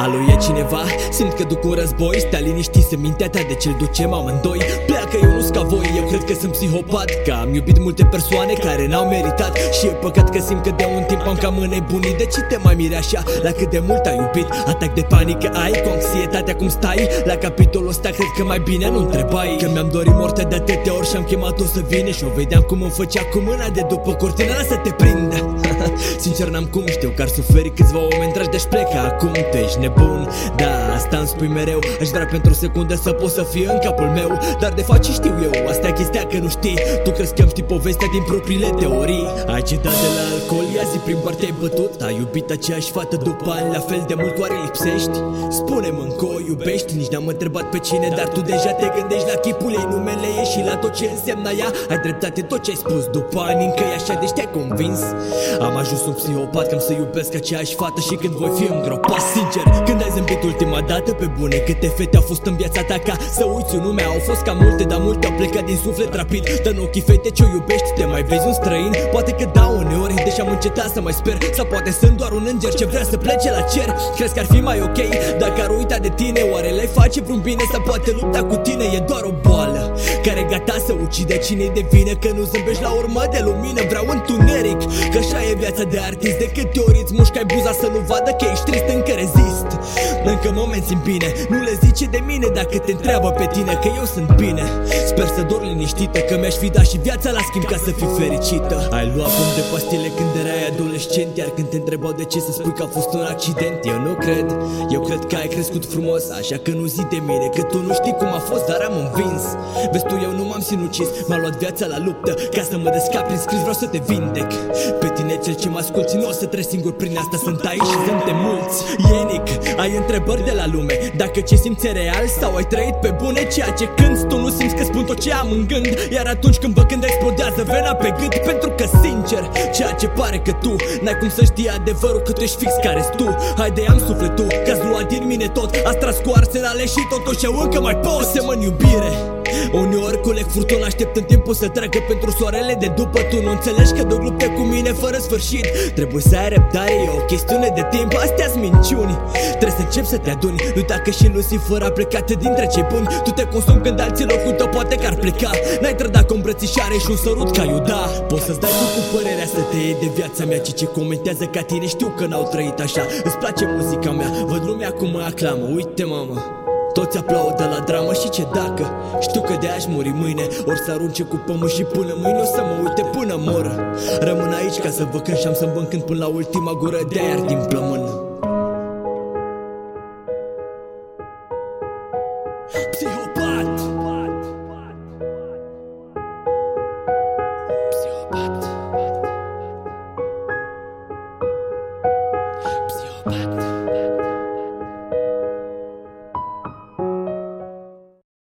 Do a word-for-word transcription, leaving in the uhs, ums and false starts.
Alo, e cineva? Simt că duc un război. Stai liniștit, să mintea ta de ce-l ducem amândoi. Pleacă, eu nu-s ca voi, eu cred că sunt psihopat, că am iubit multe persoane care n-au meritat. Și e păcat că simt că de un timp am cam înnebunit. De ce te mai miri așa la cât de mult ai iubit? Atac de panică ai, cu anxietatea cum stai? La capitolul ăsta cred că mai bine nu întrebai. Că mi-am dorit moartea de atâtea ori și am chemat-o să vină. Și o vedeam cum îmi făcea cu mâna de după cortina să te prindă. Sincer n-am cum, știu că ar suferi câțiva oameni dragi de-și pleca acum. Tu ești nebun, da, asta îmi spui mereu. Aș vrea pentru o secundă să pot să fie în capul meu, dar de fapt ce știu eu, asta e chestia că nu știi. Tu crezi că îmi știi povestea din propriile teorii. Ai cedat de la alcool, ia zi prin bar te-ai bătut. Ai iubit aceeași fată după ani, la fel de mult, oare lipsești? Spune-mă încă o iubești? Nici n-am întrebat pe cine, dar tu deja te gândești la chipul ei, numele ei și la tot ce însemna ea. Ai dreptate tot ce ai spus, după ani încă e așa, deci te-ai convins. Am ajuns un psihopat, că am să iubesc aceeași fată și când voi fi îngropat. Sincer, când ai zâmbit ultima dată pe bune, câte fete au fost în viața ta ca să uiți un nume? Au fost cam multe, dar multe au plecat din suflet rapid. Dă în ochii fete ce-o iubești, te mai vezi un străin? Poate că da uneori, deși am încetat să mai sper. Sau poate sunt doar un înger ce vrea să plece la cer. Crezi că ar fi mai ok dacă ar uita de tine? Oare le-ai face vreun bine? Sau poate lupta cu tine e doar o boală care e gata să ucide cine-i de vină? Că nu zâmbești la urmă de lumină, vreau întuneric. Că așa e viața de artist, de câte ori îți mușcai buza să nu vadă că ești trist, încă rezist. Încă mă mențin bine, nu le zice de mine dacă te întreabă pe tine că eu sunt bine. Sper să dor liniștită, că mi-aș fi dat și viața la schimb ca să fii fericită. Ai luat pom de pastile când erai adolescent, iar când te întrebau de ce să spui că a fost un accident. Eu nu cred, eu cred că ai crescut frumos, așa că nu zi de mine că tu nu știi cum a fost, dar am învins. Vezi tu, eu nu m-am sinucis, m-a luat viața la luptă ca să mă descap prin scris, vreau să te vindec. Pe tine cel ce mă asculti, nu o să treci singur prin asta, sunt aici și sunt de mulți. Ienic, ai întrebări de la lume, dacă ce simți e real sau ai trăit pe bune ceea ce cânti. Tu nu simți că spun tot ce am în gând, iar atunci când văd când explodează vena pe gât. Pentru că sincer, ceea ce pare că tu n-ai cum să știi adevărul, că tu ești fix care-s tu. Haide, am sufletul, că-ți luat din mine tot, ați tras cu arsenale și totuși eu încă mai pot. Semăn iubire, uneori coleg furtuna, aștept în timpul să treacă pentru soarele de după. Tu nu înțelegi că duc lupte cu mine fără sfârșit. Trebuie să ai răbdare, e o chestiune de timp, astea-s minciuni. Trebuie să începi să te aduni, nu dacă și Lucifer a plecat dintre cei buni. Tu te consumi când alții locul tău poate că ar pleca. N-ai trădat cu îmbrățișare și un sărut ca Iuda. Poți să-ți dai tu cu părerea să te iei de viața mea, cei ce comentează ca tine știu că n-au trăit așa. Îți place muzica mea, văd lumea cum mă aclamă. Uite mamă, toți aplaudă la dramă și ce dacă știu că de aș muri mâine, ori să arunce cu pământ și până mâine o să mă uite până mor. Rămân aici ca să văd când și-am să-mi vând când până la ultima gură de aer din plămân.